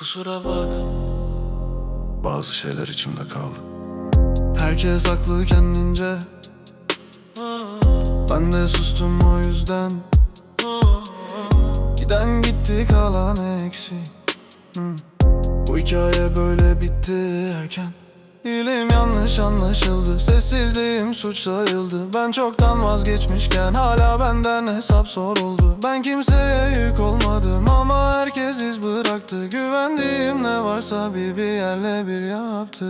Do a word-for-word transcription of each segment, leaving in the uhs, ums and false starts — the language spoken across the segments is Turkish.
Kusura bak, Bazı şeyler içimde kaldı. Herkes haklı kendince, ben de sustum o yüzden. Giden gitti, kalan eksi. hmm. Bu hikaye böyle bitti erken. İyiliğim yanlış anlaşıldı, sessizliğim suç sayıldı. Ben çoktan vazgeçmişken hala benden hesap soruldu. Ben kimseye yük olmadım ama herkes iz bıraktı. Güvendiğim ne varsa bir bir yerle bir yaptı.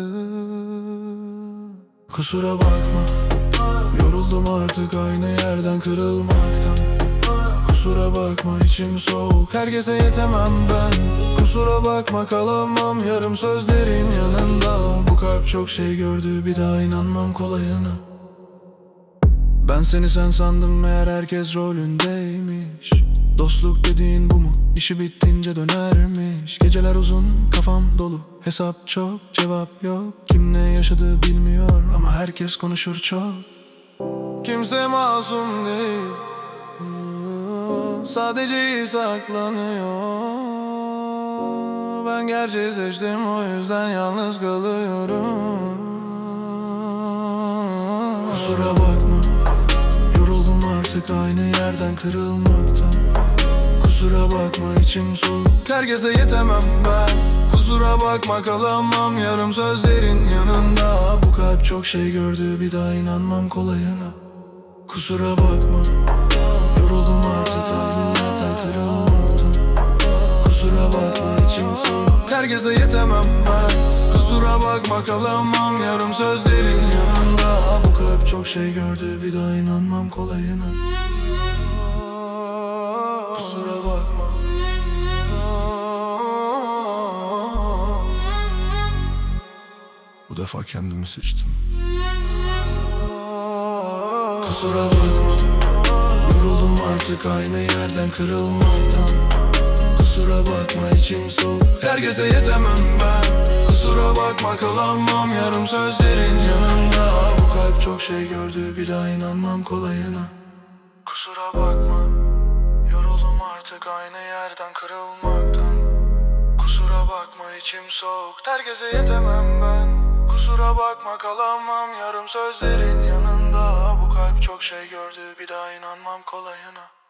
Kusura bakma, yoruldum artık aynı yerden kırılmaktan. Kusura bakma, içim soğuk, herkese yetemem ben. Kusura bakma, kalamam yarım sözlerin yanında. Bu kalp çok şey gördü, bir daha inanmam kolayına. Ben seni sen sandım, meğer herkes rolündeymiş. Dostluk dediğin bu mu? İşi bittince dönermiş. Geceler uzun, kafam dolu, hesap çok, cevap yok. Kim ne yaşadı bilmiyor ama herkes konuşur çok. Kimse masum değil, sadece saklanıyor. Ben gerçeği seçtim, o yüzden yalnız kalıyorum. Kusura bakma, yoruldum artık aynı yerden kırılmaktan. Kusura bakma, içim soğuk, herkese yetemem ben. Kusura bakma, kalamam yarım sözlerin yanında. Bu kalp çok şey gördü, bir daha inanmam kolayına. Kusura bakma, yoruldum artık aynı yerden kırılmaktan. Kusura bakma, içim soğuk, herkese yetemem ben. Kusura bakma, kalamam yarım sözlerin yanında. Bu kalp çok şey gördü, bir daha inanmam kolayına. Kusura bakma. Bu defa kendimi seçtim. Kusura bakma, yoruldum artık aynı yerden kırılmaktan. Kusura bakma, içim soğuk, herkese yetemem ben. Kusura bakma, kalamam yarım sözlerin yanında. Bu kalp çok şey gördü, bir daha inanmam kolayına. Kusura bakma, yoruldum artık aynı yerden kırılmaktan. Kusura bakma, içim soğuk, herkese yetemem ben. Kusura bakma, kalamam yarım sözlerin yanında. Bu kalp çok şey gördü, bir daha inanmam kolayına.